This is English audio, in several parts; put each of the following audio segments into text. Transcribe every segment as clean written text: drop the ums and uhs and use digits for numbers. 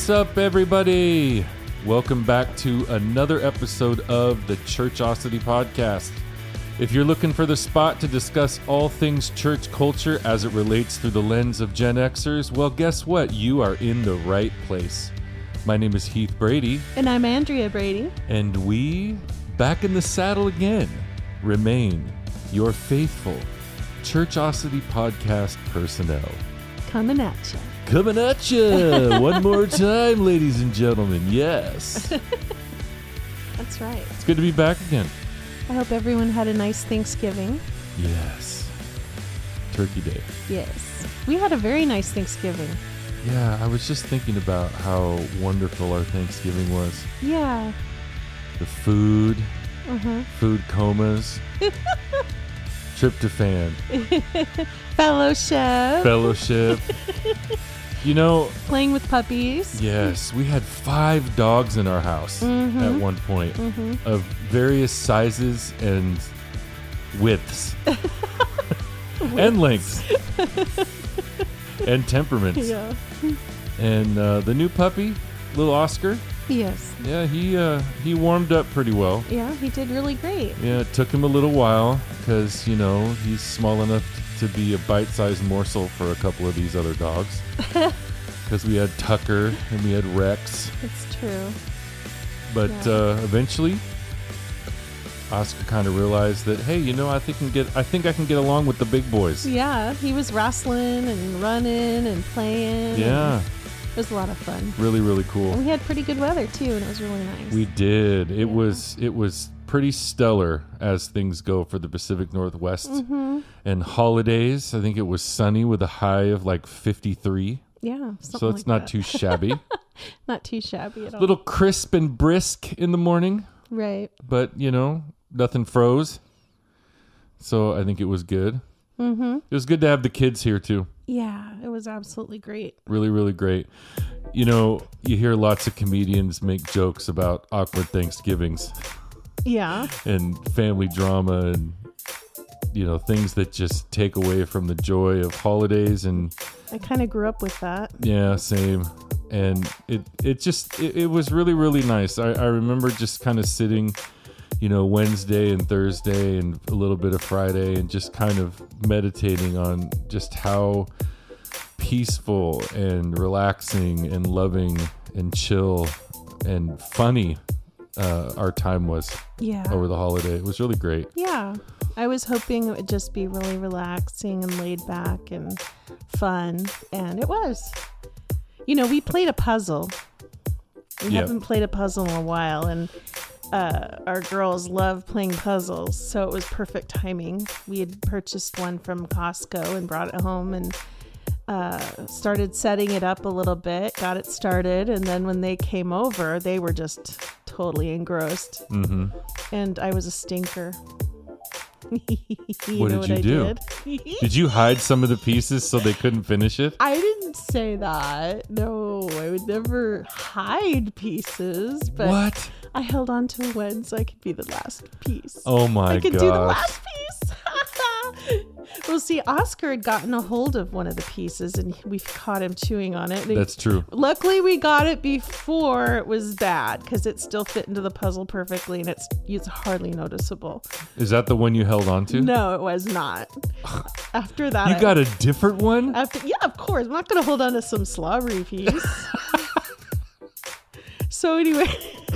What's up, everybody? Welcome back to another episode of the Churchosity Podcast. If you're looking for the spot to discuss all things church culture as it relates through the lens of Gen Xers, well, guess what? You are in the right place. My name is Heath Brady. And I'm Andrea Brady. And we, back in the saddle again, remain your faithful Churchosity Podcast personnel. Coming at you. Coming at you one more time, ladies and gentlemen. Yes. That's right. It's good to be back again. I hope everyone had a nice Thanksgiving. Yes. Turkey Day. Yes. We had a very nice Thanksgiving. Yeah, I was just thinking about how wonderful our Thanksgiving was. Yeah. The food, Uh-huh. food comas, tryptophan, Fellowship. You know, Playing with puppies. yes, we had 5 dogs in our house at one point of various sizes and widths and lengths and temperaments. Yeah. And the new puppy, little Oscar, Yes. yeah, he warmed up pretty well. Yeah, he did really great. Yeah, it took him a little while because, you know, he's small enough to be a bite-sized morsel for a couple of these other dogs. Because we had Tucker and we had Rex. It's true. But Yeah. Eventually, Oscar kind of realized that, hey, you know, I think I can get along with the big boys. Yeah, he was wrestling and running and playing. Yeah, It was a lot of fun. really, really cool. And we had pretty good weather, too, and it was really nice. We did. It was pretty stellar as things go for the Pacific Northwest. And holidays, I think it was sunny with a high of like 53. Yeah, So it's not too shabby. Not too shabby at all. Little crisp and brisk in the morning, Right. but, you know, nothing froze. So I think it was good. It was good to have the kids here, too. Yeah, it was absolutely great. Really, really great. You know, you hear lots of comedians make jokes about awkward Thanksgivings Yeah. and family drama and, you know, things that just take away from the joy of holidays. And I kind of grew up with that. yeah, same. And it was really, really nice. I remember just kind of sitting, you know, Wednesday and Thursday and a little bit of Friday and just kind of meditating on just how peaceful and relaxing and loving and chill and funny our time was Yeah. over the holiday. It was really great. Yeah. I was hoping it would just be really relaxing and laid back and fun. And it was. You know, we played a puzzle. We Yeah. haven't played a puzzle in a while. And our girls love playing puzzles. So it was perfect timing. We had purchased one from Costco and brought it home and started setting it up a little bit, got it started. And then when they came over, they were just totally engrossed. And I was a stinker. What did you do? Did you hide some of the pieces so they couldn't finish it? I didn't say that. No, I would never hide pieces, but What? I held on to one so I could be the last piece. Oh my I could gosh. do the last piece. Well, see, Oscar had gotten a hold of one of the pieces and we caught him chewing on it. That's true. Luckily, we got it before it was bad because it still fit into the puzzle perfectly and it's hardly noticeable. Is that the one you held on to? No, it was not. After that, You got a different one? yeah, of course. I'm not going to hold on to some slobbery piece. So anyway,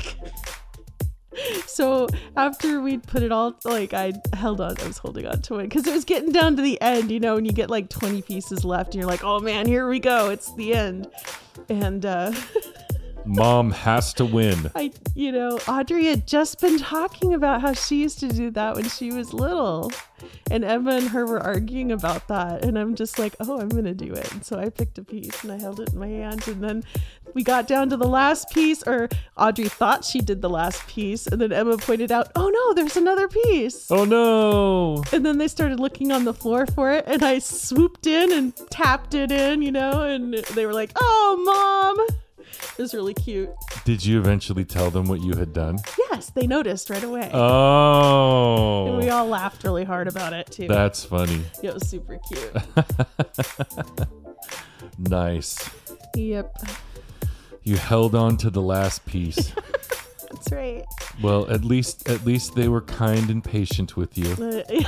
so after we'd put it all, like I was holding on to it because it was getting down to the end, you know, and you get like 20 pieces left and you're like, oh man, here we go. It's the end. And, Mom has to win. Audrey had just been talking about how she used to do that when she was little. And Emma and her were arguing about that. And I'm just like, oh, I'm going to do it. And so I picked a piece and I held it in my hand. And then we got down to the last piece, or Audrey thought she did the last piece. And then Emma pointed out, oh no, there's another piece. Oh no. And then they started looking on the floor for it. And I swooped in and tapped it in, you know, and they were like, oh, Mom. It was really cute. Did you eventually tell them what you had done? Yes, they noticed right away. Oh. And we all laughed really hard about it too. That's funny. It was super cute. Nice. Yep. You held on to the last piece. That's right. Well, at least they were kind and patient with you.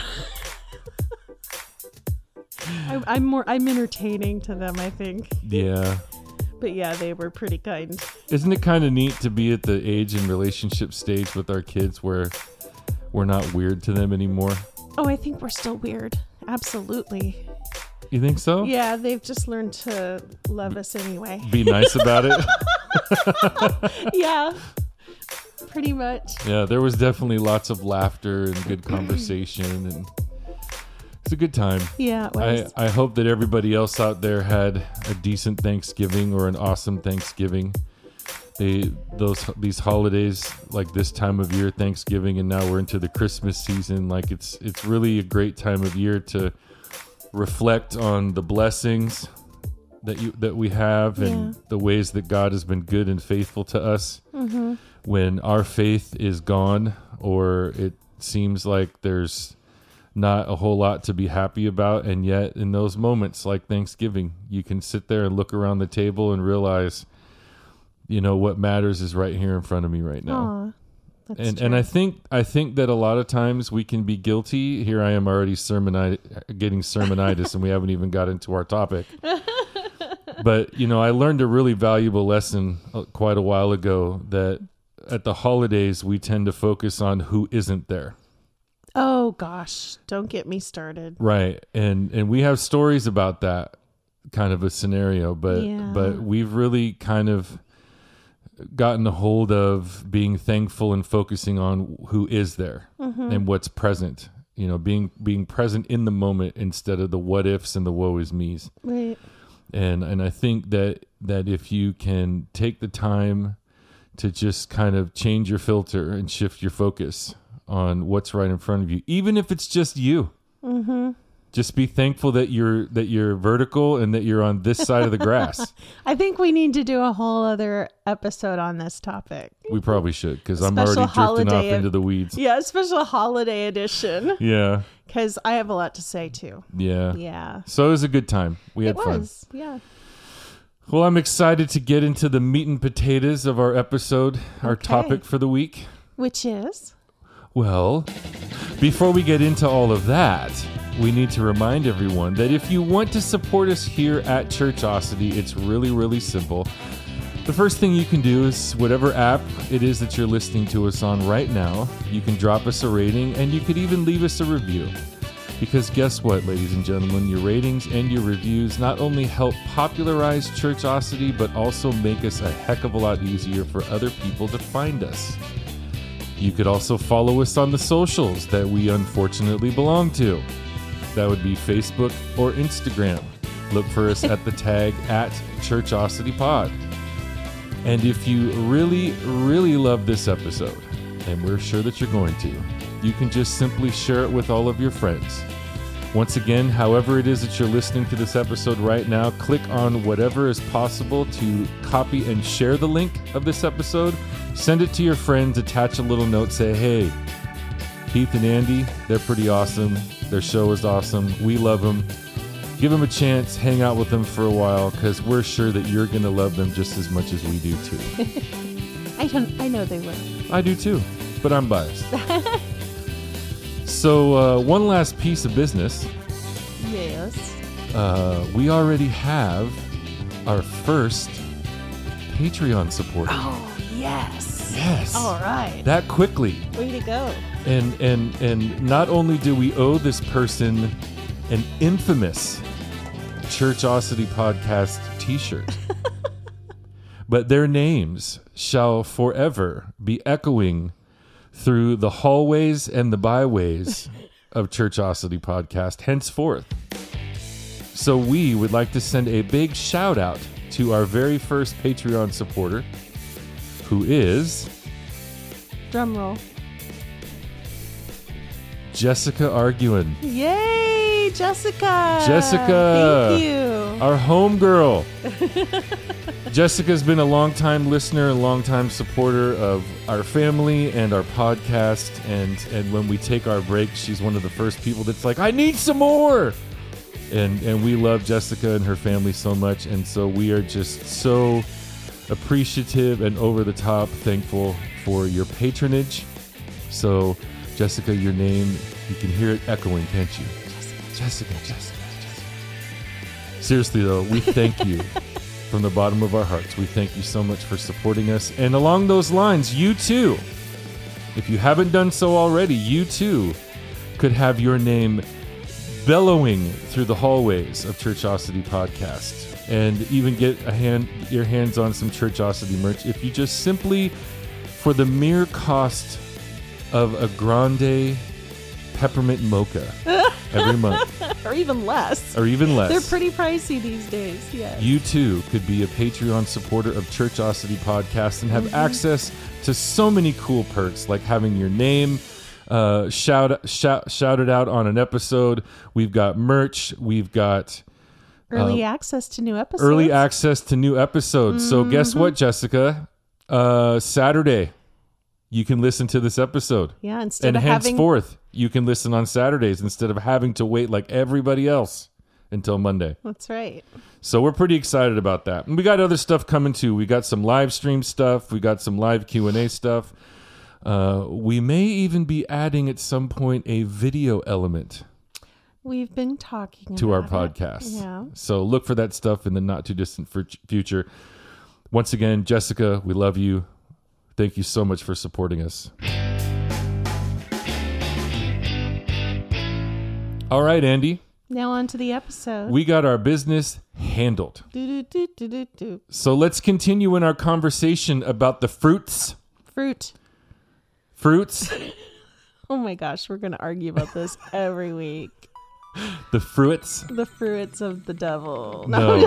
I'm entertaining to them, I think. Yeah. But yeah, they were pretty kind. Isn't it kind of neat to be at the age and relationship stage with our kids where we're not weird to them anymore? Oh, I think we're still weird. Absolutely. You think so? Yeah, they've just learned to love us anyway. Be nice about it? Yeah, pretty much. Yeah, there was definitely lots of laughter and good conversation, and it's a good time. Yeah, it was. I hope that everybody else out there had a decent Thanksgiving or an awesome Thanksgiving. These holidays, like this time of year, Thanksgiving, and now we're into the Christmas season. Like it's really a great time of year to reflect on the blessings that we have and the ways that God has been good and faithful to us. Mm-hmm. When our faith is gone, or it seems like there's not a whole lot to be happy about, and yet in those moments like Thanksgiving, you can sit there and look around the table and realize, what matters is right here in front of me right now. Aww, and I think that a lot of times we can be guilty. Here I am already getting sermonitis, and we haven't even got into our topic. But I learned a really valuable lesson quite a while ago, that at the holidays we tend to focus on who isn't there. Oh gosh, don't get me started. Right. And we have stories about that kind of a scenario, but we've really kind of gotten a hold of being thankful and focusing on who is there and what's present, being present in the moment instead of the what ifs and the woe is me's. Right. And I think that if you can take the time to just kind of change your filter and shift your focus on what's right in front of you, even if it's just you. Mm-hmm. Just be thankful that you're vertical and that you're on this side of the grass. I think we need to do a whole other episode on this topic. We probably should, because I'm already drifting off into the weeds. Yeah, a special holiday edition. Yeah. Because I have a lot to say too. Yeah. Yeah. So it was a good time. We had fun. Yeah. Well, I'm excited to get into the meat and potatoes of our episode, our topic for the week. Which is? Well, before we get into all of that, we need to remind everyone that if you want to support us here at Churchosity, it's really, really simple. The first thing you can do is whatever app it is that you're listening to us on right now, you can drop us a rating, and you could even leave us a review. Because guess what, ladies and gentlemen, your ratings and your reviews not only help popularize Churchosity, but also make us a heck of a lot easier for other people to find us. You could also follow us on the socials that we unfortunately belong to. That would be Facebook or Instagram. Look for us at the tag @ChurchosityPod. And if you really, really love this episode, and we're sure that you're going to, you can just simply share it with all of your friends. Once again, however it is that you're listening to this episode right now, click on whatever is possible to copy and share the link of this episode. Send it to your friends, attach a little note, say, hey, Keith and Andy, they're pretty awesome. Their show is awesome. We love them. Give them a chance, hang out with them for a while, because we're sure that you're going to love them just as much as we do too. I know they will. I do too, but I'm biased. So one last piece of business. Yes. We already have our first Patreon supporter. Oh, yes. Yes. All right. That quickly. Way to go. And not only do we owe this person an infamous Churchosity Podcast t-shirt, but their names shall forever be echoing through the hallways and the byways of Churchosity Podcast henceforth. So we would like to send a big shout out to our very first Patreon supporter, who is... Drum roll. Jessica Arguin. Yay, Jessica. Jessica. Thank you. Our homegirl. Jessica's been a longtime listener and longtime supporter of our family and our podcast. And when we take our break, she's one of the first people that's like, I need some more. And we love Jessica and her family so much. And so we are just so appreciative and over the top thankful for your patronage. So, Jessica, your name, you can hear it echoing, can't you? Jessica. Seriously, though, we thank you from the bottom of our hearts. We thank you so much for supporting us. And along those lines, you too, if you haven't done so already, you too could have your name bellowing through the hallways of Churchosity Podcast, and even get your hands on some Churchosity merch if you just simply, for the mere cost of a grande peppermint mocha every month. Or even less. They're pretty pricey these days, yes. You too could be a Patreon supporter of Churchosity Podcast and have access to so many cool perks, like having your name shouted out on an episode. We've got merch. We've got early access to new episodes. So guess what, Jessica? Saturday, you can listen to this episode. Yeah, henceforth, you can listen on Saturdays instead of having to wait like everybody else until Monday. That's right. So we're pretty excited about that. And we got other stuff coming too. We got some live stream stuff. We got some live Q&A stuff. We may even be adding at some point a video element. We've been talking to our about podcast. Yeah. So look for that stuff in the not too distant future. Once again, Jessica, we love you. Thank you so much for supporting us. All right, Andy. Now on to the episode. We got our business handled. So let's continue in our conversation about the fruits. Fruits. Oh my gosh, we're going to argue about this every week. The fruits? The fruits of the devil. No.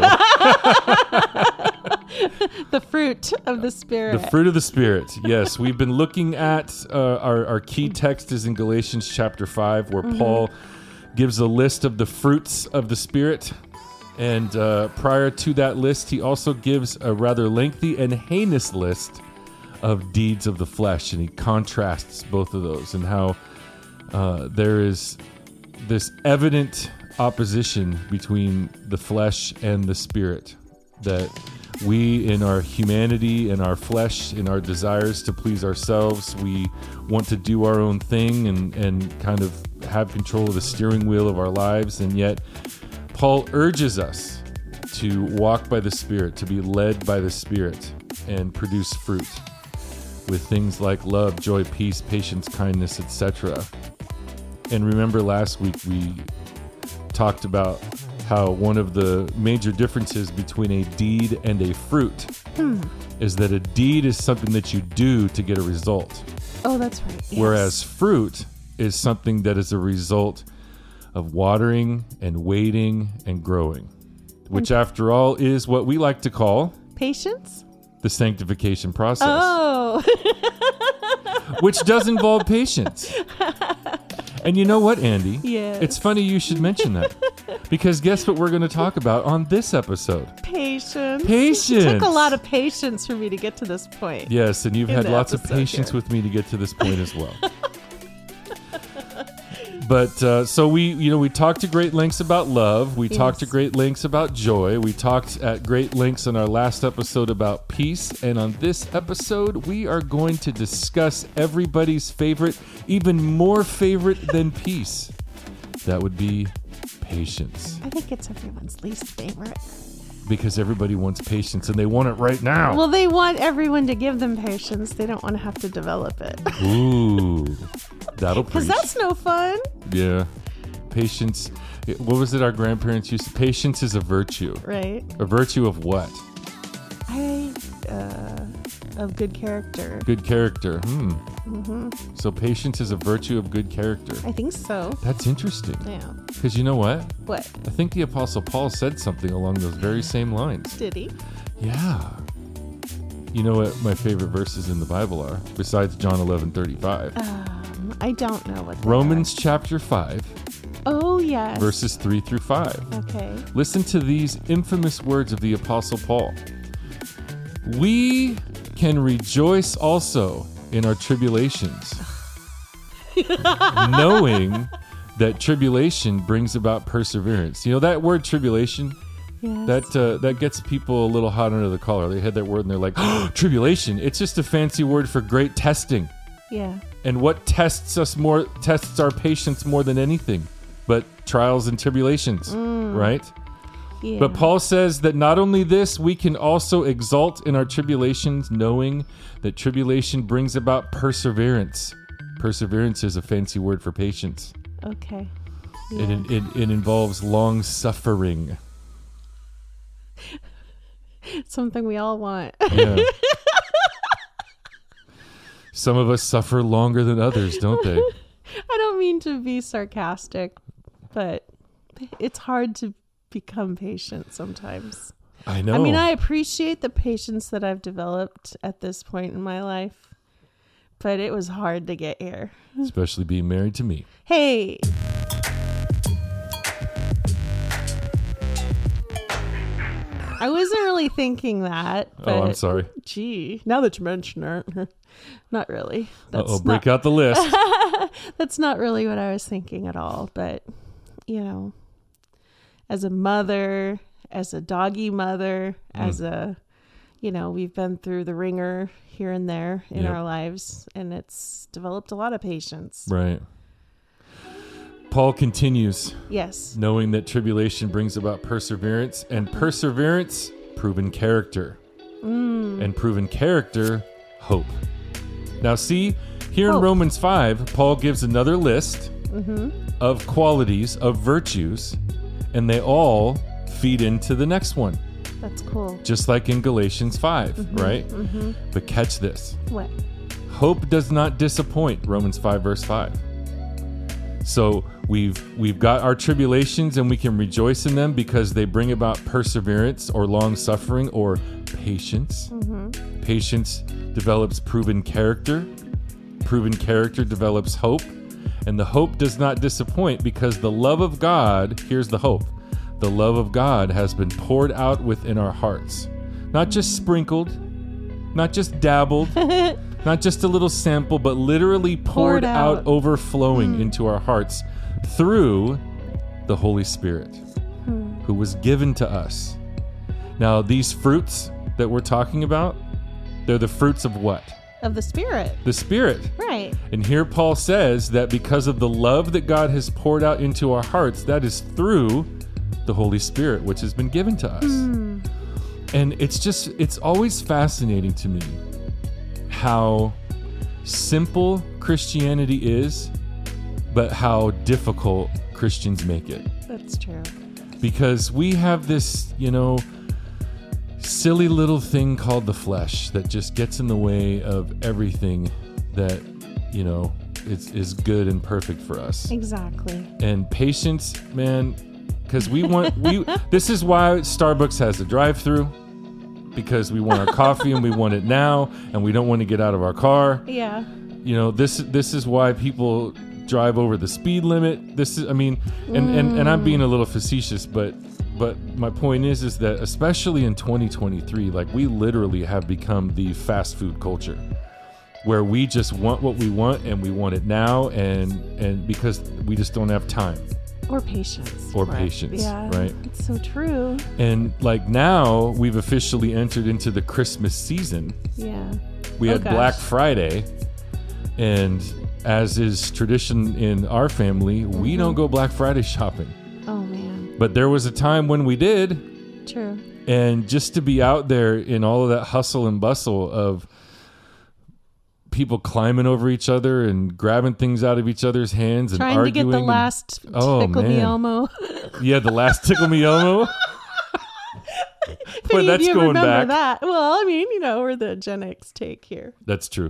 The fruit of the Spirit. The fruit of the Spirit. Yes, we've been looking at our key text is in Galatians chapter 5, where Paul gives a list of the fruits of the Spirit. And prior to that list, he also gives a rather lengthy and heinous list of deeds of the flesh. And he contrasts both of those and how there is this evident opposition between the flesh and the Spirit, that we in our humanity and our flesh, in our desires to please ourselves, we want to do our own thing and kind of have control of the steering wheel of our lives. And yet Paul urges us to walk by the Spirit, to be led by the Spirit and produce fruit with things like love, joy, peace, patience, kindness, etc. And remember last week we talked about how one of the major differences between a deed and a fruit is that a deed is something that you do to get a result. Oh, that's right. Yes. Whereas fruit is something that is a result of watering and waiting and growing, which after all is what we like to call patience, the sanctification process. Oh. Which does involve patience. And you know what, Andy? Yes. It's funny you should mention that. Because guess what we're going to talk about on this episode? Patience. Patience. It took a lot of patience for me to get to this point. Yes, and you've had lots of patience with me to get to this point as well. But so we talked to great lengths about love. We talked to great lengths about joy. We talked at great lengths in our last episode about peace. And on this episode, we are going to discuss everybody's favorite, even more favorite than peace. That would be patience. I think it's everyone's least favorite. Because everybody wants patience and they want it right now. Well, they want everyone to give them patience. They don't want to have to develop it. Ooh, that'll preach. Because that's no fun. Yeah. Patience. What was it our grandparents used to? Patience is a virtue. Right. A virtue of what? Of good character. Good character. So patience is a virtue of good character. I think so. That's interesting. Yeah. Because you know what? What? I think the Apostle Paul said something along those very same lines. Did he? Yeah. You know what my favorite verses in the Bible are, besides John 11:35? I don't know what they Romans chapter 5. Oh, yes. Verses 3 through 5. Okay. Listen to these infamous words of the Apostle Paul. We can rejoice also in our tribulations, knowing that tribulation brings about perseverance. You know, that word tribulation, Yes. That gets people a little hot under the collar. They hear that word and they're like, oh, tribulation. It's just a fancy word for great testing. Yeah. And what tests our patience more than anything but trials and tribulations, right? Yeah. But Paul says that not only this, we can also exult in our tribulations, knowing that tribulation brings about perseverance. Perseverance is a fancy word for patience. Okay. Yeah. It involves long suffering. Something we all want. Yeah. Some of us suffer longer than others, don't they? I don't mean to be sarcastic, but it's hard to become patient sometimes. I know. I mean, I appreciate the patience that I've developed at this point in my life, but it was hard to get here. Especially being married to me. Hey. I wasn't really thinking that. But, Oh, I'm sorry. Gee, now that you mention it, not really. Break out the list. That's not really what I was thinking at all. But, as a mother, as a doggy mother, as a, we've been through the ringer here and there in our lives, and it's developed a lot of patience. Right. Paul continues. Yes. Knowing that tribulation brings about perseverance, and perseverance, proven character. And proven character, hope. Now see, here in Romans 5, Paul gives another list of qualities, of virtues, and they all feed into the next one. That's cool. Just like in Galatians 5, right? But catch this. What? Hope does not disappoint, Romans 5, verse 5. So we've got our tribulations and we can rejoice in them because they bring about perseverance or long suffering or patience. Patience develops proven character. Proven character develops hope. And the hope does not disappoint because the love of God, here's the hope, the love of God has been poured out within our hearts. Not just sprinkled, not just dabbled, not just a little sample, but literally poured out, overflowing into our hearts through the Holy Spirit who was given to us. Now, these fruits that we're talking about, they're the fruits of what? Of the Spirit. The Spirit. Right. And here Paul says that because of the love that God has poured out into our hearts, that is through the Holy Spirit, which has been given to us. And it's always fascinating to me how simple Christianity is, but how difficult Christians make it. That's true. Because we have this, silly little thing called the flesh that just gets in the way of everything that, is good and perfect for us. Exactly. And patience, man, because this is why Starbucks has a drive-through. Because we want our coffee and we want it now, and we don't want to get out of our car. Yeah. This is why people drive over the speed limit. And I'm being a little facetious, but my point is that especially in 2023, like we literally have become the fast food culture, where we just want what we want and we want it now, and because we just don't have time. Or patience. Yeah, right? It's so true. And like now, we've officially entered into the Christmas season. Yeah. We had Black Friday, and as is tradition in our family, we don't go Black Friday shopping. Oh, man. But there was a time when we did. True. And just to be out there in all of that hustle and bustle of people climbing over each other and grabbing things out of each other's hands and trying arguing. To get the last Tickle Me Elmo. Yeah, the last Tickle Me Elmo. But that's going back. That. Well, I mean, we're the Gen X take here. That's true.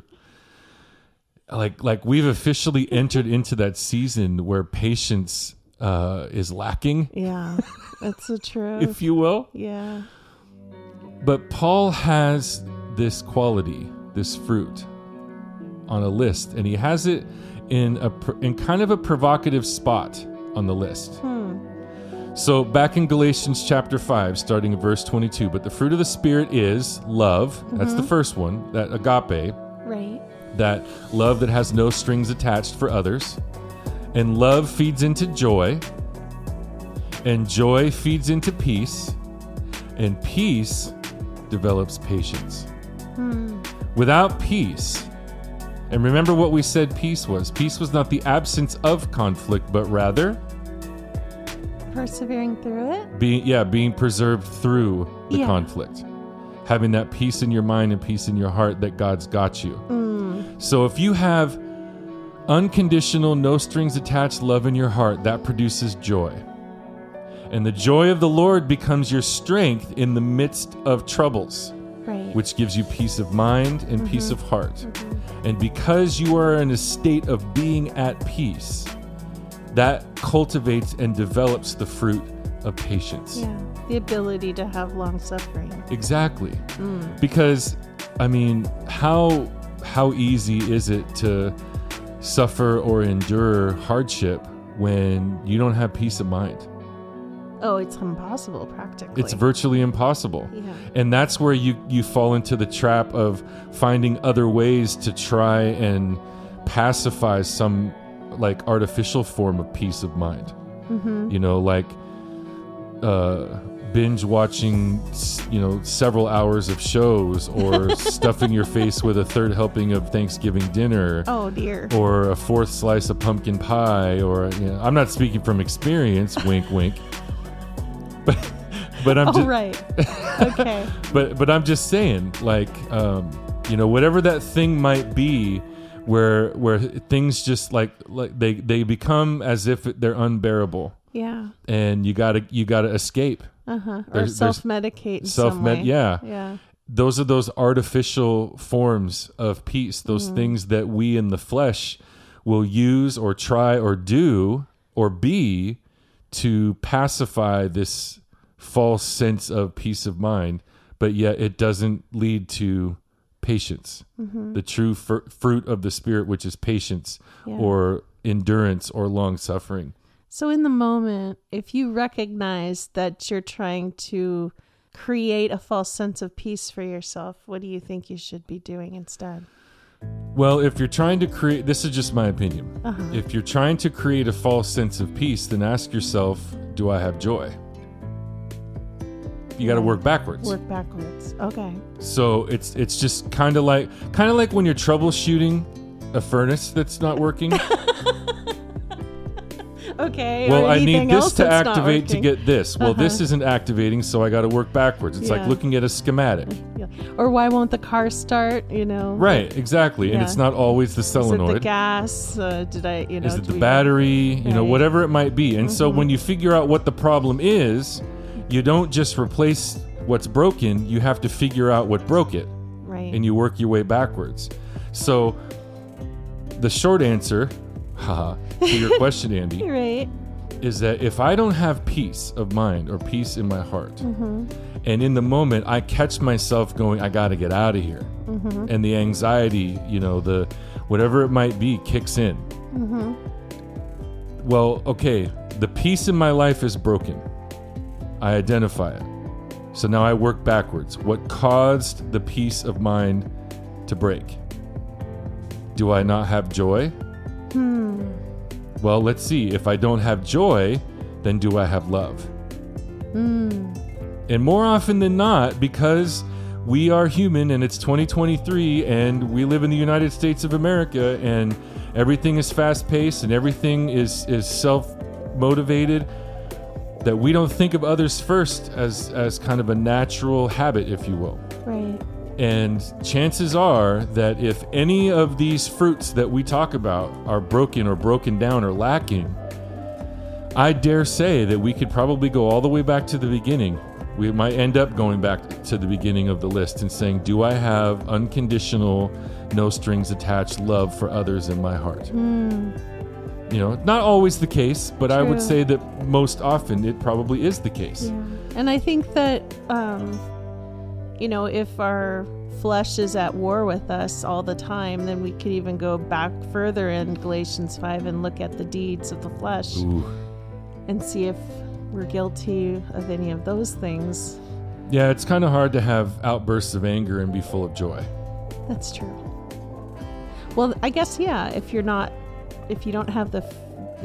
Like we've officially entered into that season where patience is lacking. Yeah, that's so true. If you will. Yeah. But Paul has this quality, this fruit, on a list, and he has it in kind of a provocative spot on the list. So back in Galatians chapter 5, starting at verse 22, but the fruit of the Spirit is love. That's the first one, that agape. Right. That love that has no strings attached for others. And love feeds into joy. And joy feeds into peace. And peace develops patience. Without peace, and remember what we said peace was. Peace was not the absence of conflict, but rather persevering through it. Being preserved through the conflict. Having that peace in your mind and peace in your heart that God's got you. So if you have unconditional, no strings attached love in your heart, that produces joy. And the joy of the Lord becomes your strength in the midst of troubles. Right. Which gives you peace of mind and peace of heart. And because you are in a state of being at peace, that cultivates and develops the fruit of patience. Yeah, the ability to have long suffering. Exactly. Because, I mean, how easy is it to suffer or endure hardship when you don't have peace of mind? Oh, it's impossible, practically. It's virtually impossible. Yeah. And that's where you fall into the trap of finding other ways to try and pacify some like artificial form of peace of mind. You know, like binge watching, several hours of shows, or stuffing your face with a third helping of Thanksgiving dinner. Oh dear. Or a fourth slice of pumpkin pie, or I'm not speaking from experience, wink wink. But I'm just right. Okay. but I'm just saying, like, whatever that thing might be, where things just like they become as if they're unbearable. Yeah. And you gotta escape. Or self-medicate in some way. Yeah. Those are those artificial forms of peace. Those things that we in the flesh will use or try or do or be to pacify this false sense of peace of mind, but yet it doesn't lead to patience, the true fruit of the Spirit, which is patience or endurance or long suffering. So in the moment, if you recognize that you're trying to create a false sense of peace for yourself, what do you think you should be doing instead? Well, if you're trying to create, this is just my opinion. If you're trying to create a false sense of peace, then ask yourself, do I have joy? You got to work backwards. Okay. So it's just kind of like when you're troubleshooting a furnace that's not working. Okay. Well, I need this to activate to get this. Well, this isn't activating, so I got to work backwards. It's like looking at a schematic. Yeah. Or why won't the car start? Right, exactly. And it's not always the solenoid. Is it the gas? Is it the battery? Whatever it might be. And so when you figure out what the problem is, you don't just replace what's broken. You have to figure out what broke it. Right. And you work your way backwards. So the short answer to your question, Andy, right, is that if I don't have peace of mind or peace in my heart, and in the moment I catch myself going, I got to get out of here, and the anxiety, the whatever it might be, kicks in. Well, okay, the peace in my life is broken. I identify it. So now I work backwards. What caused the peace of mind to break? Do I not have joy? Well, let's see. If I don't have joy, then do I have love? And more often than not, because we are human and it's 2023 and we live in the United States of America and everything is fast-paced and everything is self-motivated, that we don't think of others first as kind of a natural habit, if you will. Right. And chances are that if any of these fruits that we talk about are broken or broken down or lacking, I dare say that we could probably go all the way back to the beginning. We might end up going back to the beginning of the list and saying, do I have unconditional, no strings attached love for others in my heart? Not always the case, but True. I would say that most often it probably is the case. Yeah. And I think that, if our flesh is at war with us all the time, then we could even go back further in Galatians 5 and look at the deeds of the flesh. Ooh. And see if we're guilty of any of those things. Yeah, it's kind of hard to have outbursts of anger and be full of joy. That's true. Well, I guess, if you're not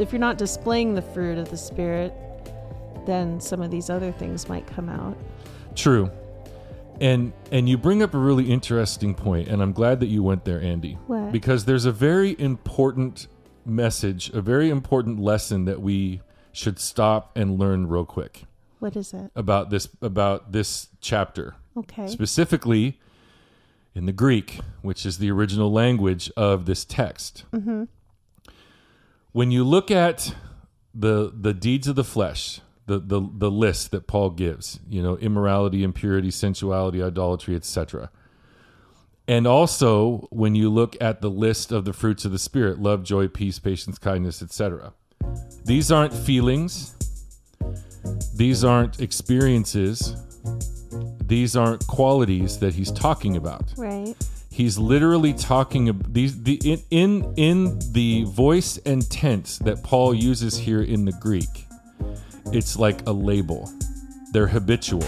displaying the fruit of the Spirit, then some of these other things might come out. True. And you bring up a really interesting point, and I'm glad that you went there, Andy. What? Because there's a very important message, a very important lesson that we should stop and learn real quick. What is it? About this chapter. Okay. Specifically in the Greek, which is the original language of this text. Mm-hmm. When you look at the deeds of the flesh, the list that Paul gives, immorality, impurity, sensuality, idolatry, etc. And also when you look at the list of the fruits of the Spirit, love, joy, peace, patience, kindness, etc. These aren't feelings. These aren't experiences. These aren't qualities that he's talking about. Right. He's literally talking about in the voice and tense that Paul uses here in the Greek. It's like a label. They're habitual.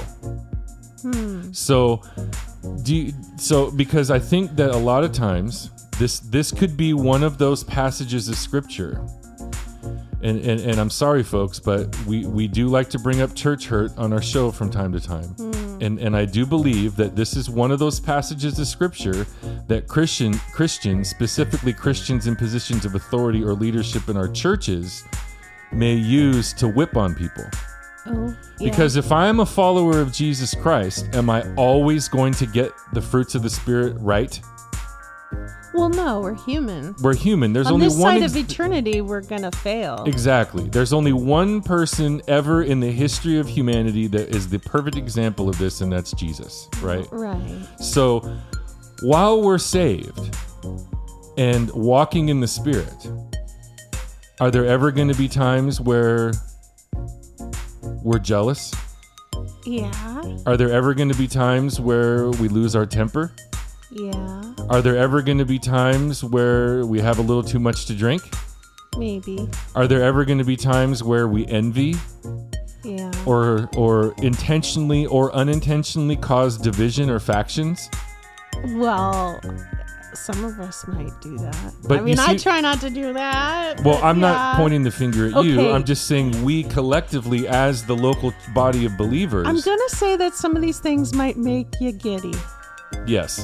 So because I think that a lot of times this could be one of those passages of scripture. And I'm sorry, folks, but we do like to bring up church hurt on our show from time to time. And I do believe that this is one of those passages of scripture that Christians, specifically Christians in positions of authority or leadership in our churches, may use to whip on people. Oh, yeah. Because if I am a follower of Jesus Christ, am I always going to get the fruits of the Spirit right? Well, no, we're human. We're human. There's on only this one side of eternity, we're gonna fail. Exactly. There's only one person ever in the history of humanity that is the perfect example of this, and that's Jesus, right? Right. So while we're saved and walking in the Spirit, are there ever going to be times where we're jealous? Yeah. Are there ever going to be times where we lose our temper? Yeah. Are there ever going to be times where we have a little too much to drink? Maybe. Are there ever going to be times where we envy? Yeah. Or intentionally or unintentionally cause division or factions? Well, some of us might do that. But I mean, you see, I try not to do that. Well, I'm not pointing the finger at you. Okay. I'm just saying we collectively, as the local body of believers. I'm going to say that some of these things might make you giddy. Yes.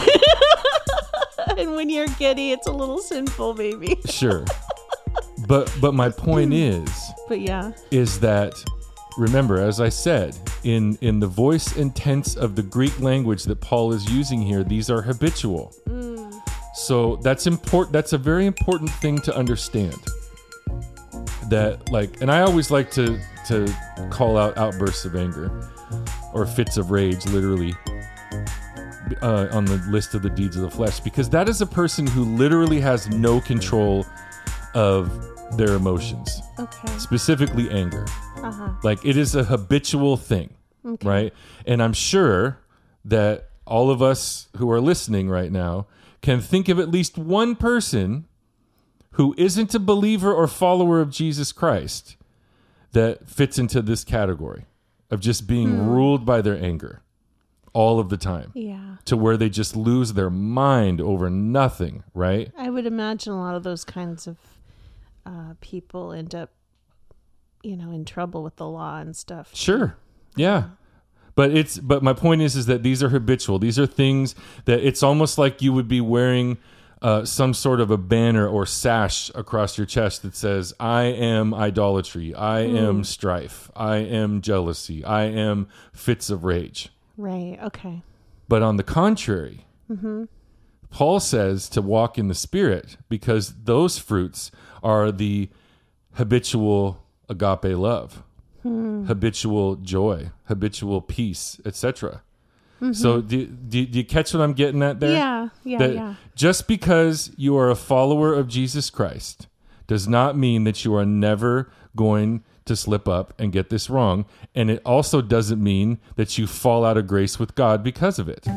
And when you're giddy, it's a little sinful, baby. Sure. But my point is that, remember, as I said, in the voice and tense of the Greek language that Paul is using here, these are habitual. So that's important. That's a very important thing to understand. That, like, and I always like to call out outbursts of anger or fits of rage, literally, on the list of the deeds of the flesh, because that is a person who literally has no control of their emotions. Okay. Specifically anger. Uh-huh. Like, it is a habitual thing, okay. right? And I'm sure that all of us who are listening right now can think of at least one person who isn't a believer or follower of Jesus Christ that fits into this category of just being ruled by their anger all of the time. Yeah. To where they just lose their mind over nothing, right? I would imagine a lot of those kinds of people end up, in trouble with the law and stuff. Sure. Yeah. But my point is that these are habitual. These are things that it's almost like you would be wearing some sort of a banner or sash across your chest that says, I am idolatry. I am strife. I am jealousy. I am fits of rage. Right. Okay. But on the contrary, Paul says to walk in the Spirit, because those fruits are the habitual agape love, habitual joy, habitual peace, etc. So do you catch what I'm getting at there? Yeah. Just because you are a follower of Jesus Christ does not mean that you are never going to slip up and get this wrong. And it also doesn't mean that you fall out of grace with God because of it.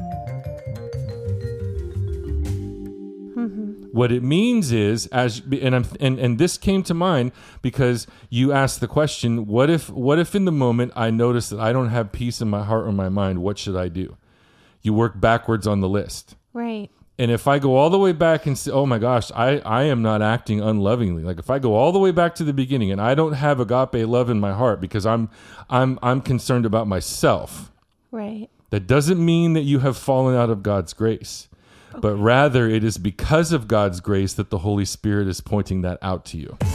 What it means is, and this came to mind because you asked the question, what if in the moment I notice that I don't have peace in my heart or my mind, what should I do? You work backwards on the list. Right. And if I go all the way back and say, oh my gosh, I am not acting unlovingly. Like if I go all the way back to the beginning and I don't have agape love in my heart because I'm concerned about myself, Right. That doesn't mean that you have fallen out of God's grace, but rather it is because of God's grace that the Holy Spirit is pointing that out to you.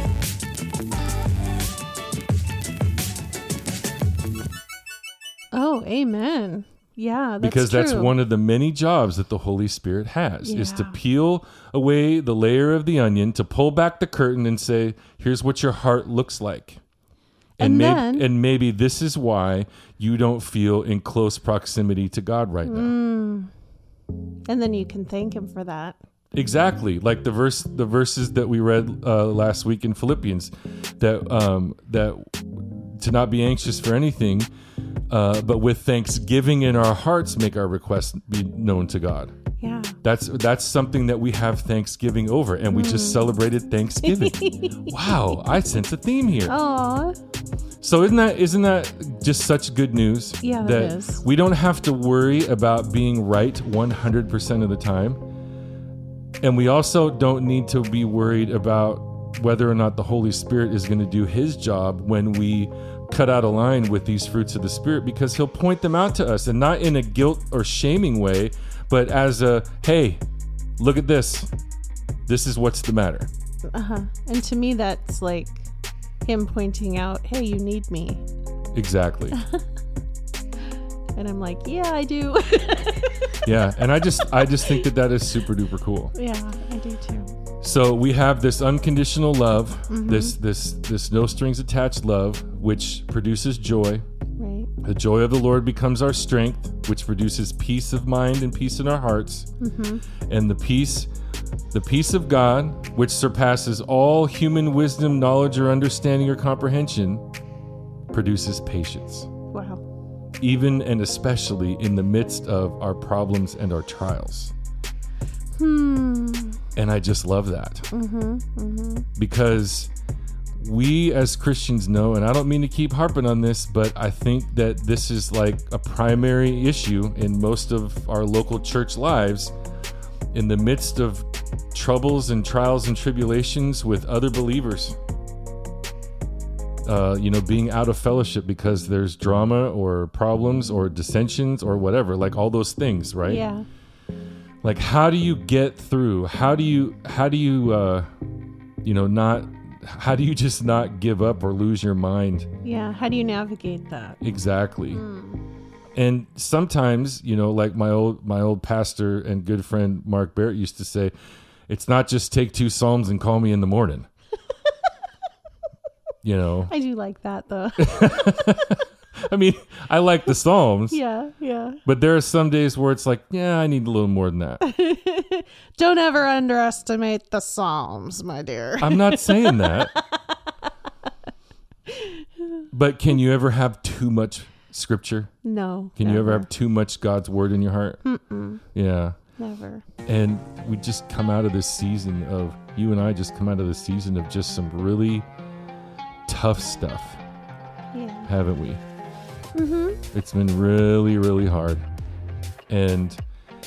Oh, amen. Yeah, that's because true. that's one of the many jobs that the Holy Spirit has, is to Yeah. peel away the layer of the onion, to pull back the curtain and say, here's what your heart looks like. And then- and maybe this is why you don't feel in close proximity to God right now. And then you can thank him for that. Exactly, like the verses that we read last week in Philippians, that to not be anxious for anything, but with thanksgiving in our hearts make our requests be known to God. Yeah. That's something that we have Thanksgiving over, and we just celebrated Thanksgiving. Wow, I sense a theme here. Aw. So isn't that just such good news? Yeah, that that is. we don't have to worry about being right 100% of the time. And we also don't need to be worried about whether or not the Holy Spirit is going to do his job when we cut out a line with these fruits of the Spirit, because he'll point them out to us, and not in a guilt or shaming way, but as a, hey, look at this. This is what's the matter. And to me, that's like him pointing out, hey, you need me. Exactly. And I'm like, yeah, I do. Yeah. And I just think that is super duper cool. Yeah, I do too. So we have this unconditional love, this no strings attached love, which produces joy. Right. The joy of the Lord becomes our strength, which produces peace of mind and peace in our hearts. And the peace of God, which surpasses all human wisdom, knowledge, or understanding or comprehension, produces patience, Wow. even and especially in the midst of our problems and our trials. And I just love that. Because we as Christians know, and I don't mean to keep harping on this, but I think that this is like a primary issue in most of our local church lives. In the midst of troubles and trials and tribulations with other believers, being out of fellowship because there's drama or problems or dissensions or whatever, like all those things, right? Yeah. Like, how do you get through? How do you just not give up or lose your mind? Yeah. How do you navigate that? Exactly. And sometimes, like my old pastor and good friend Mark Barrett used to say, it's not just take 2 Psalms and call me in the morning. I do like that though. I mean, I like the Psalms. Yeah. Yeah. But there are some days where it's like, yeah, I need a little more than that. Don't ever underestimate the Psalms, my dear. I'm not saying that. But can you ever have too much scripture? No. Can you ever have too much God's word in your heart? Yeah. Never. And we just come out of this season of, you and I just come out of this season of just some really tough stuff, Yeah. haven't we? It's been really, really hard. And,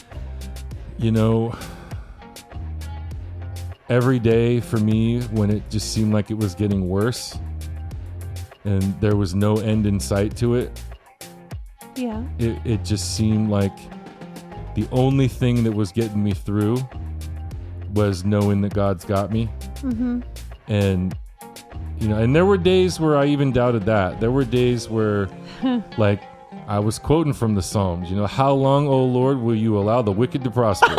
every day for me, when it just seemed like it was getting worse and there was no end in sight to it, Yeah. it just seemed like the only thing that was getting me through was knowing that God's got me. And and there were days where I even doubted that. There were days where like I was quoting from the Psalms, how long, O Lord, will you allow the wicked to prosper?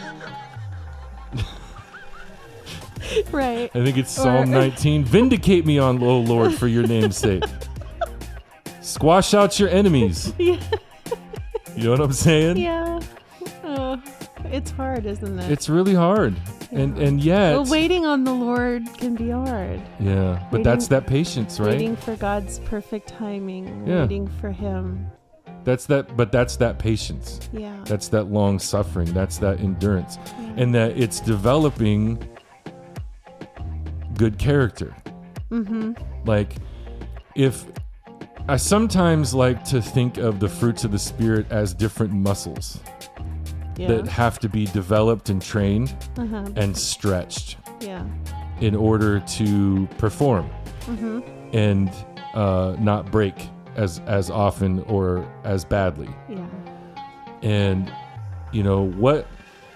Right. I think it's Psalm 19. Vindicate me, O Lord, for your name's sake. Squash out your enemies. Yeah. You know what I'm saying? Yeah. It's hard, isn't it? It's really hard. And yet, Well, waiting on the Lord can be hard. yeah, but that's that patience, right? Waiting for God's perfect timing. Yeah. Waiting for Him. That's that patience. Yeah. That's that long suffering. That's that endurance. And that it's developing good character. Like, if I sometimes like to think of the fruits of the Spirit as different muscles that have to be developed and trained and stretched Yeah. in order to perform and not break as often or as badly. Yeah. And what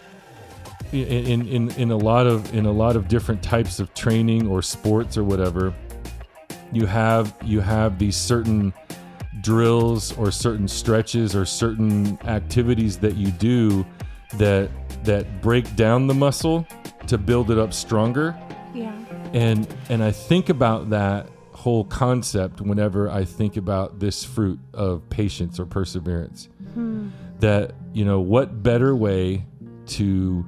in a lot of different types of training or sports or whatever, you have these certain drills or certain stretches or certain activities that you do that break down the muscle to build it up stronger. Yeah. And I think about that whole concept whenever I think about this fruit of patience or perseverance. That, what better way to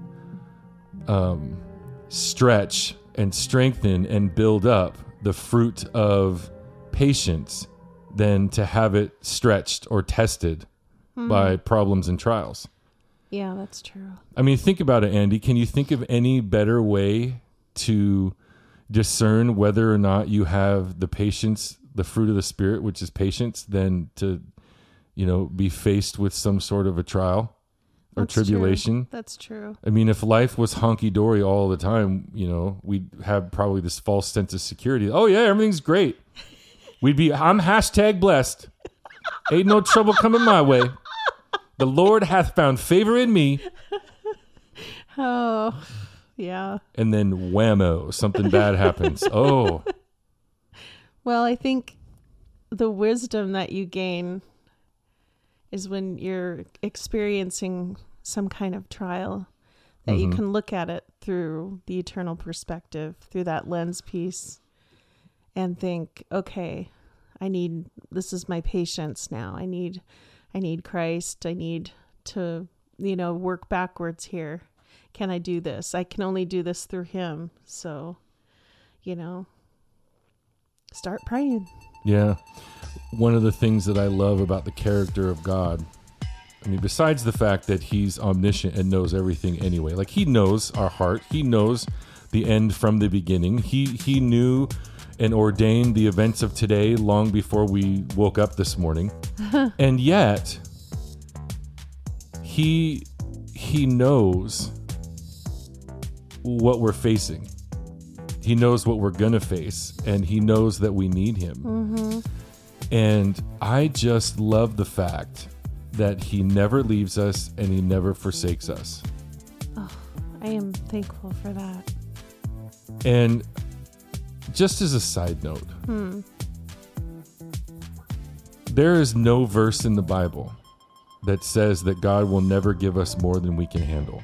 stretch and strengthen and build up the fruit of patience than to have it stretched or tested by problems and trials. Yeah, that's true. I mean, think about it, Andy. Can you think of any better way to discern whether or not you have the patience, the fruit of the Spirit, which is patience, than to, be faced with some sort of a trial or tribulation? True. That's true. I mean, if life was honky-dory all the time, we'd have probably this false sense of security. Oh, yeah, everything's great. I'm #blessed. Ain't no trouble coming my way. The Lord hath found favor in me. Oh, yeah. And then whammo, something bad happens. Oh. Well, I think the wisdom that you gain is when you're experiencing some kind of trial, that you can look at it through the eternal perspective, through that lens piece, and think, okay, this is my patience now. I need Christ. I need to, work backwards here. Can I do this? I can only do this through him. So, start praying. Yeah. One of the things that I love about the character of God, I mean, besides the fact that he's omniscient and knows everything anyway, like he knows our heart, he knows the end from the beginning. He knew and ordained the events of today long before we woke up this morning. And yet he knows what we're facing. He knows what we're going to face, and he knows that we need him. And I just love the fact that he never leaves us and he never forsakes us. Oh, I am thankful for that. And just as a side note, there is no verse in the Bible that says that God will never give us more than we can handle.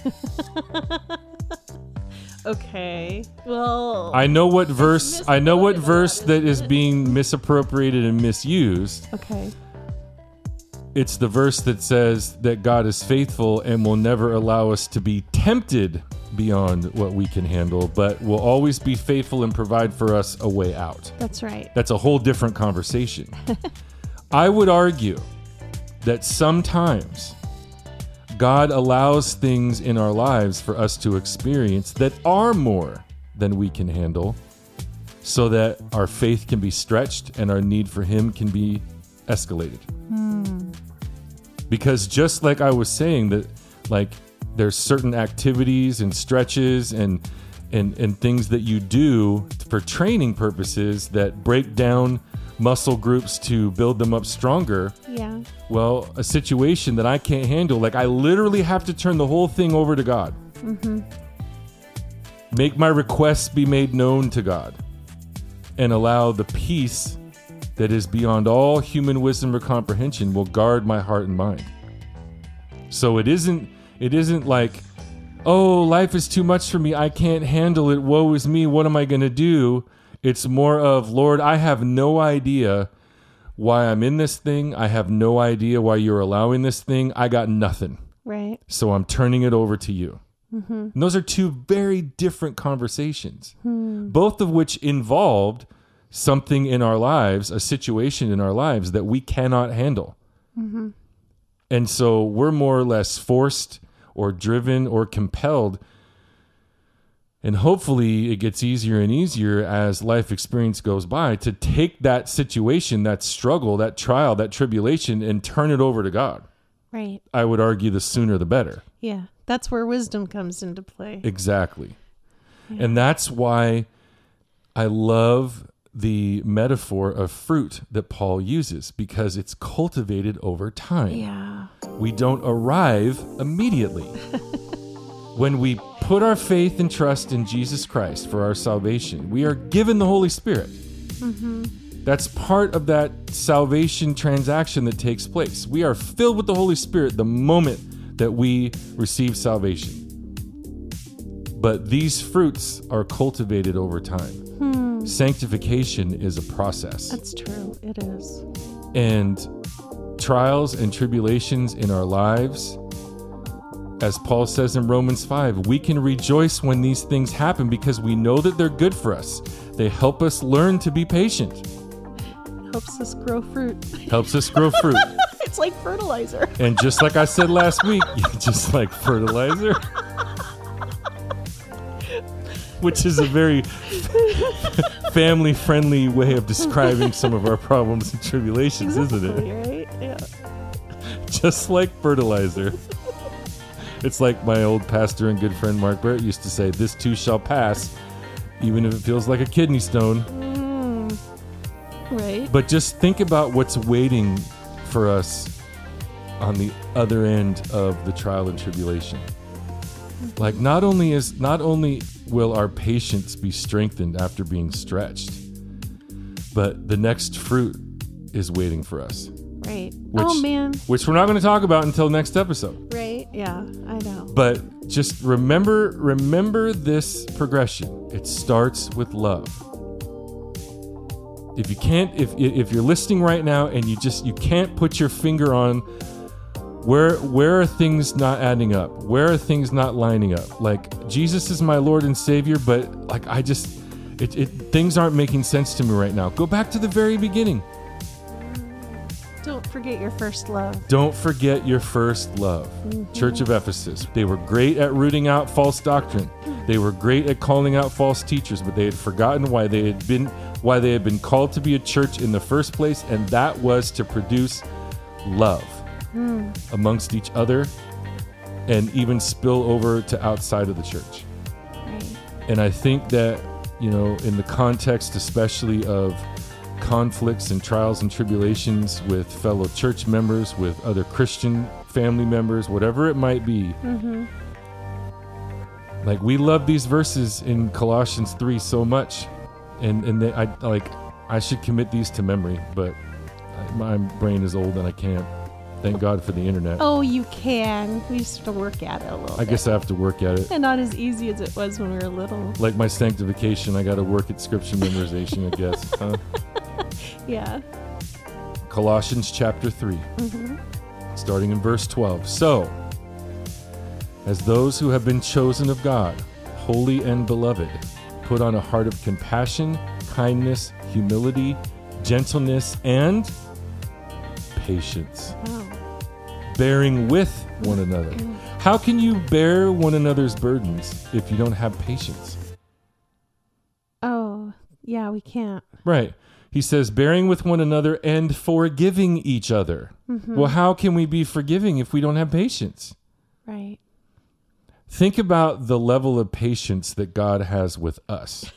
Okay. Well, I know what verse that is being misappropriated and misused. Okay. It's the verse that says that God is faithful and will never allow us to be tempted beyond what we can handle, but will always be faithful and provide for us a way out. That's right. That's a whole different conversation. I would argue that sometimes God allows things in our lives for us to experience that are more than we can handle, so that our faith can be stretched and our need for him can be escalated. Because just like I was saying, that like there's certain activities and stretches and things that you do for training purposes that break down muscle groups to build them up stronger. Yeah. Well, a situation that I can't handle, like I literally have to turn the whole thing over to God. Make my requests be made known to God, and allow the peace that is beyond all human wisdom or comprehension will guard my heart and mind. So it isn't like, oh, life is too much for me, I can't handle it, woe is me, what am I going to do? It's more of, Lord, I have no idea why I'm in this thing. I have no idea why you're allowing this thing. I got nothing. Right. So I'm turning it over to you. And those are two very different conversations, both of which involved something in our lives, a situation in our lives that we cannot handle. And so we're more or less forced or driven or compelled. And hopefully it gets easier and easier as life experience goes by to take that situation, that struggle, that trial, that tribulation, and turn it over to God. Right. I would argue the sooner the better. Yeah. That's where wisdom comes into play. Exactly. Yeah. And that's why I love the metaphor of fruit that Paul uses because it's cultivated over time. Yeah. We don't arrive immediately. When we put our faith and trust in Jesus Christ for our salvation, we are given the Holy Spirit. That's part of that salvation transaction that takes place. We are filled with the Holy Spirit the moment that we receive salvation. But these fruits are cultivated over time. Sanctification is a process. That's true. It is. And trials and tribulations in our lives, as Paul says in Romans 5, we can rejoice when these things happen because we know that they're good for us. They help us learn to be patient. Helps us grow fruit. Helps us grow fruit. It's like fertilizer. And just like I said last week, just like fertilizer, which is a very family-friendly way of describing some of our problems and tribulations, isn't it? Right? Yeah. Just like fertilizer. It's like my old pastor and good friend Mark Barrett used to say, this too shall pass, even if it feels like a kidney stone. Right. But just think about what's waiting for us on the other end of the trial and tribulation. Like not only will our patience be strengthened after being stretched, but the next fruit is waiting for us. Right. Which, which we're not going to talk about until next episode. Right. Yeah, I know. But just remember this progression. It starts with love. If you can't, if you're listening right now and you can't put your finger on where are things not adding up? Where are things not lining up? Like, Jesus is my Lord and Savior, but like things aren't making sense to me right now. Go back to the very beginning. Don't forget your first love. Don't forget your first love. Church of Ephesus. They were great at rooting out false doctrine. They were great at calling out false teachers, but they had forgotten why they had been called to be a church in the first place, and that was to produce love amongst each other and even spill over to outside of the church. Right. And I think that, in the context especially of conflicts and trials and tribulations with fellow church members, with other Christian family members, whatever it might be, like we love these verses in Colossians 3 so much, and I should commit these to memory, but my brain is old and I can't. Thank God for the internet. Oh, you can. We just have to work at it a little bit. I guess I have to work at it. And not as easy as it was when we were little. Like my sanctification, I got to work at scripture memorization, I guess. Huh? Yeah. Colossians chapter 3, starting in verse 12. So, as those who have been chosen of God, holy and beloved, put on a heart of compassion, kindness, humility, gentleness, and patience. Wow. Bearing with one another. How can you bear one another's burdens if you don't have patience? Oh, yeah, we can't. Right. He says, bearing with one another and forgiving each other. Well, how can we be forgiving if we don't have patience? Right. Think about the level of patience that God has with us.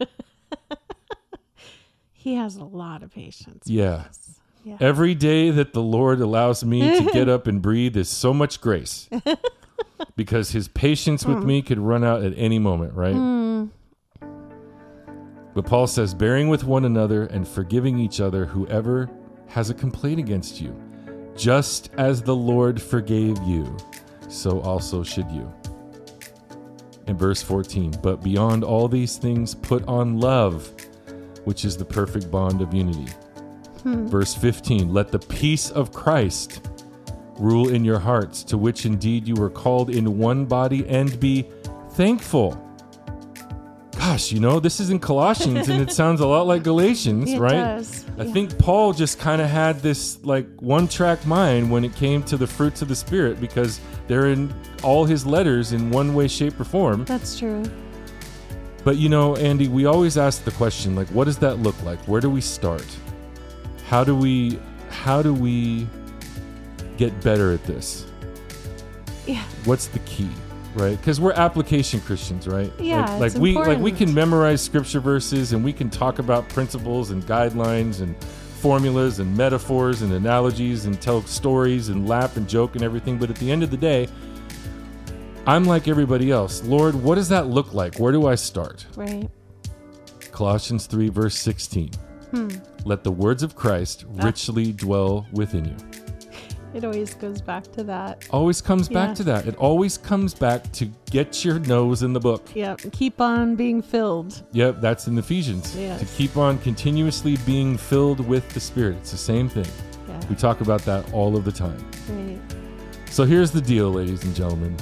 He has a lot of patience. Yeah. Yeah. Every day that the Lord allows me to get up and breathe is so much grace. Because his patience with me could run out at any moment, right? But Paul says, bearing with one another and forgiving each other, whoever has a complaint against you, just as the Lord forgave you, so also should you. In verse 14, but beyond all these things, put on love, which is the perfect bond of unity. Verse 15, let the peace of Christ rule in your hearts, to which indeed you were called in one body, and be thankful. Gosh, this is in Colossians and it sounds a lot like Galatians, right? Does. I think Paul just kind of had this like one-track mind when it came to the fruits of the Spirit, because they're in all his letters in one way, shape, or form. That's true. But Andy, we always ask the question, like, what does that look like? Where do we start? How do we get better at this? Yeah. What's the key? right? Because we're application Christians, right? Yeah, like it's we important. can memorize scripture verses and we can talk about principles and guidelines and formulas and metaphors and analogies and tell stories and laugh and joke and everything. But at the end of the day, I'm like everybody else. Lord, what does that look like? Where do I start? Right. Colossians 3, verse 16. Let the words of Christ richly dwell within you. It always goes back to that. Always comes back Yeah. to that. It always comes back to get your nose in the book. Yep. Keep on being filled. Yep, that's in Ephesians. Yes. To keep on continuously being filled with the Spirit. It's the same thing. Yeah. We talk about that all of the time. Right. So here's the deal, ladies and gentlemen.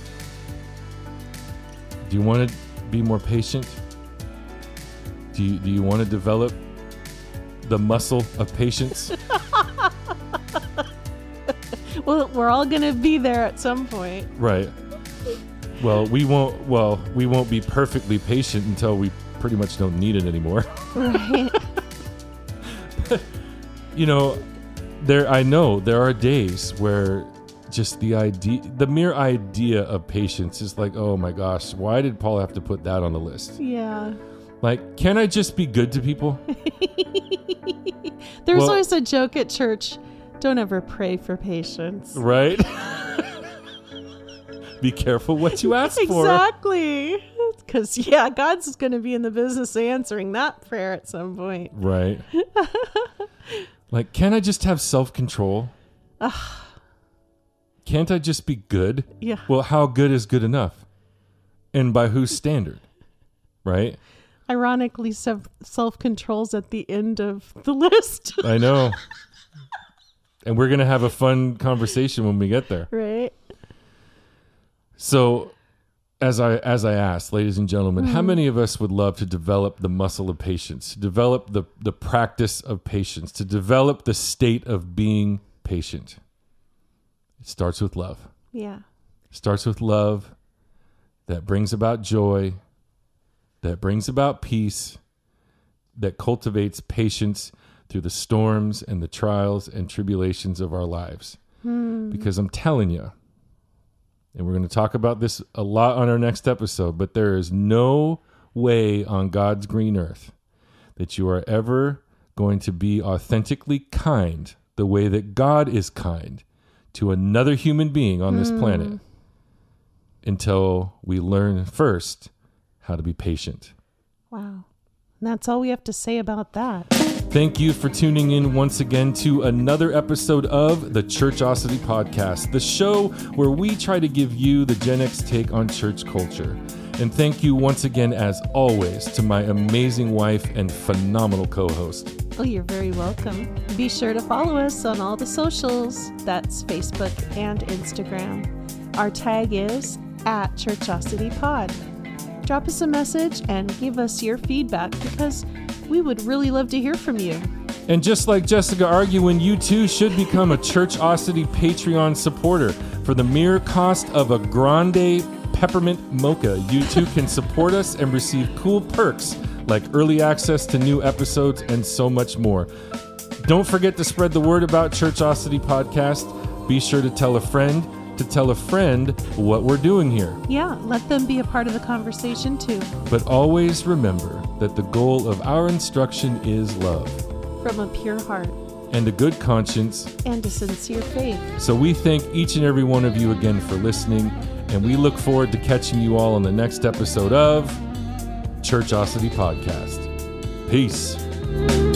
Do you want to be more patient? Do you want to develop the muscle of patience? Well, we're all going to be there at some point. Right. Well, we won't be perfectly patient until we pretty much don't need it anymore. Right. You know, I know there are days where just the mere idea of patience is like, oh my gosh, why did Paul have to put that on the list? Yeah. Like, can I just be good to people? There's Well- always a joke at church. Don't ever pray for patience. Right? Be careful what you ask for. Exactly. Because, yeah, God's going to be in the business of answering that prayer at some point. Right. Like, can I just have self-control? Can't I just be good? Yeah. Well, how good is good enough? And by whose standard? Right? Ironically, self-control's at the end of the list. I know. And we're going to have a fun conversation when we get there. Right? So, as I asked, ladies and gentlemen, how many of us would love to develop the muscle of patience, to develop the practice of patience, to develop the state of being patient? It starts with love. Yeah. It starts with love that brings about joy, that brings about peace, that cultivates patience through the storms and the trials and tribulations of our lives. Because I'm telling you, and we're going to talk about this a lot on our next episode, but there is no way on God's green earth that you are ever going to be authentically kind the way that God is kind to another human being on this planet until we learn first how to be patient. Wow. And that's all we have to say about that. Thank you for tuning in once again to another episode of the Churchosity Podcast, the show where we try to give you the Gen X take on church culture. And thank you once again, as always, to my amazing wife and phenomenal co-host. Oh, you're very welcome. Be sure to follow us on all the socials. That's Facebook and Instagram. Our tag is @ChurchosityPod. Drop us a message and give us your feedback because we would really love to hear from you. And just like Jessica arguing, you too should become a Churchosity Patreon supporter. For the mere cost of a grande peppermint mocha, you too can support us and receive cool perks like early access to new episodes and so much more. Don't forget to spread the word about Churchosity Podcast. Be sure to tell a friend what we're doing here. Yeah, let them be a part of the conversation too. But always remember that the goal of our instruction is love From a pure heart and a good conscience. and a sincere faith. So we thank each and every one of you again for listening, and we look forward to catching you all on the next episode of Churchosity Podcast. Peace.